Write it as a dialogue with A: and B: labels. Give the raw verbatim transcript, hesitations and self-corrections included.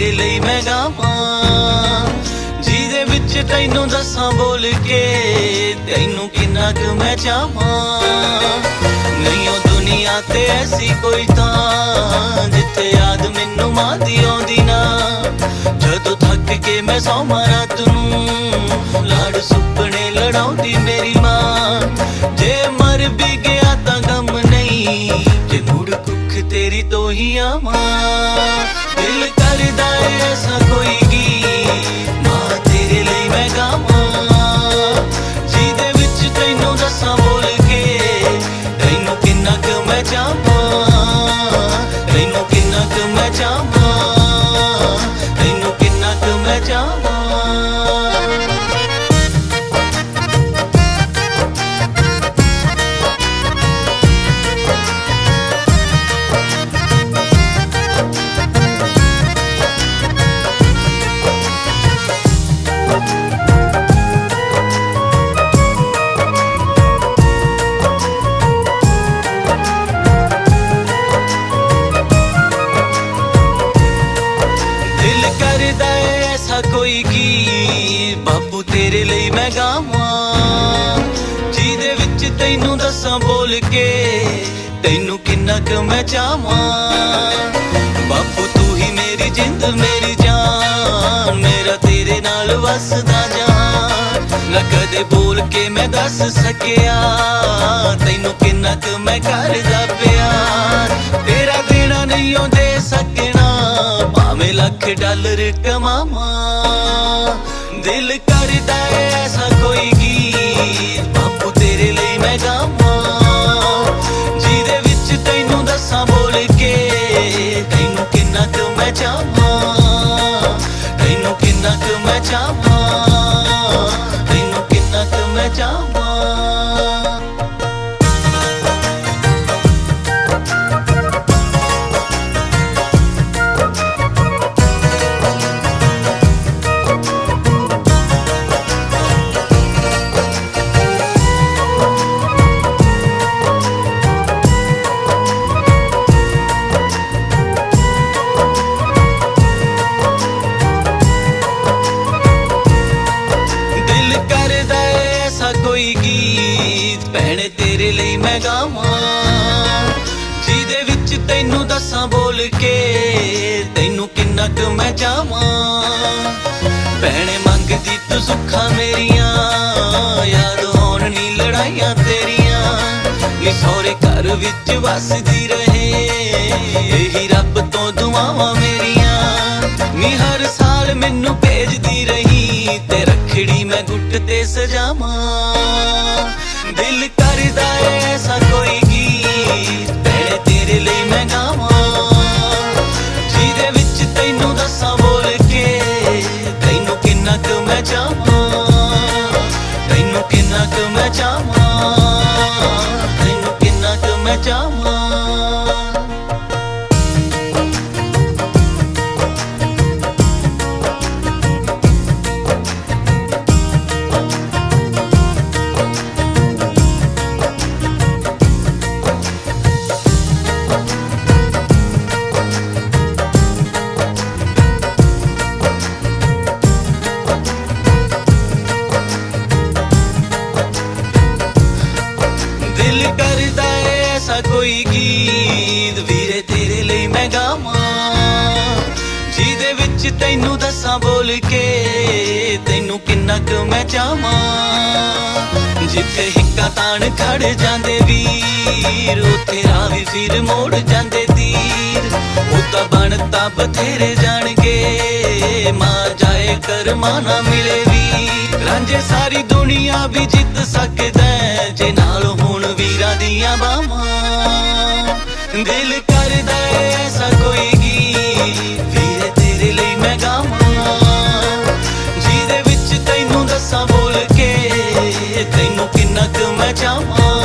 A: तेरे लिए मैं गावां जिहदे विच तैनूं दस्सां बोल के तैनूं किन्ना क मैं चाहां। नहीं ओ दुनिया ते ऐसी कोई थां जिथे याद मैनूं मां दी आउंदी ना। जदों थक के मैं सौवां रात नूं लाड़ सुपने लड़ाउंदी मेरी मां। जे मर भी गया तां गम नहीं जे मुड़ कुख तेरी तो ही आवां। दिल करदा ऐ ऐसा कोई गीत मां तेरे लिए मैं गावां जिहदे विच तैनूं दस्सां बोल के तैनूं किन्ना क मैं चाहां। तैनूं किन्ना क मैं चाहां तैनूं किन्ना क मैं चाहां। दिल करदा ऐ ऐसा कोई गीत बाबू तेरे लिए मैं गावां जिहदे विच तैनूं दस्सां बोल के तैनूं किन्ना क मैं चाहां। बाबू तू ही मेरी जिंद मेरी जान मेरा तेरे नाल वसदा जान। ना कदे बोल के मैं दस सकिया तैनूं किन्ना क मैं करदा प्यार। तेरा देना नहीं ओ दे सकना भावें लख डॉलर कमावां। दिल करदा ऐ ऐसा कोई गीत बापू तेरे लिए मैं गावां जिहदे विच तैनूं दस्सां बोल के तैनूं किन्ना क मैं चाहां। तैनूं किन्ना क मैं चाहां तैनूं किन्ना क मैं चाहां। दिल करदा ऐ ऐसा कोई गीत भैणे तेरे लिए मैं गावां जिहदे विच तैनूं दस्सां बोल के तैनूं किन्ना क मैं चाहां। भैणे मंगदी तू सुखां मेरियां याद होण नी लड़ाइयां तेरियां। नी सौरे घर विच वसदी रहे यही रब तो दुआवां मेरियां। नी हर साल मैनूं भेजदी रही ते रखड़ी मैं गुट ते सजावां। दिल करदा ऐ ऐसा कोई गीत भैणे तेरे लिए मैं गावां जिहदे विच तैनूं दस्सां बोल के तैनूं किन्ना क मैं चाहां। तैनूं किन्ना क मैं चाहां तैनूं किन्ना क मैं चाहां। दिल करदा ऐ ऐसा कोई गीत वीरे तेरे लिए मैं गावां जिहदे विच तैनूं दस्सां बोल के तैनूं किन्ना क मैं चाहां। जिथे हिक्का ताण खड़ जांदे वीर उत्थे रावी फिर मोड़ जांदे तीर। उदा बनता बथेरे जाणगे मां जाए कर मां ना मिले वीर। रांझे सारी दुनिया भी जित सकदा जे नाल होण वीरां दियां बावां। दिल करदा ऐ ऐसा कोई गीत वीरे तेरे लिए मैं गावां जिहदे विच तैनूं दस्सां बोल के तैनूं किन्ना क मैं चाहां।